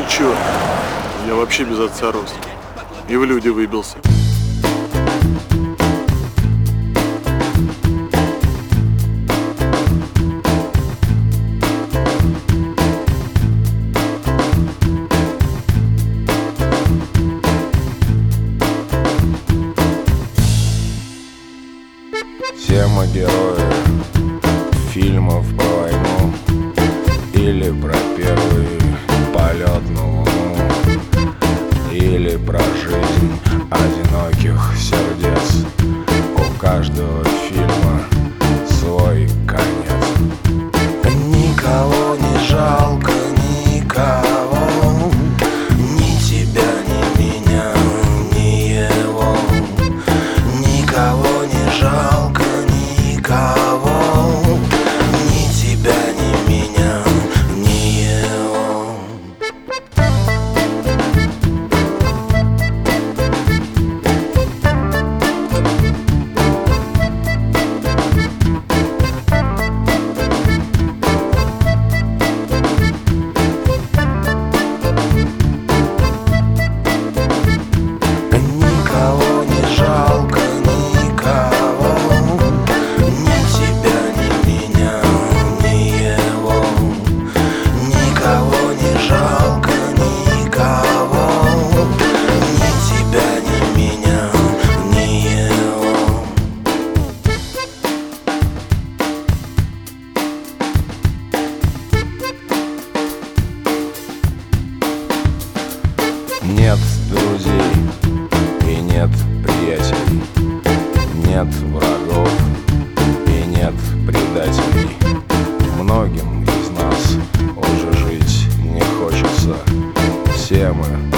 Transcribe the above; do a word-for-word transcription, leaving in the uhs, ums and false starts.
ничего. Я вообще без отца рос. И в люди выбился. Все мы герои фильмов про войну или про первый полет на Луну, или про жизнь одиноких сердец. У каждого фильма свой конец. Никого не жалко, никого, ни тебя, ни меня, ни его. Никого не жалко, никого, ни тебя, ни меня, ни его. Никого не жалко, никого, ни тебя, ни меня, ни его. Никого не жалко, никого, ни тебя, ни меня, ни его. Нет друзей и нет приятелей, нет врагов и нет предателей. Многим из нас уже жить не хочется. Все мы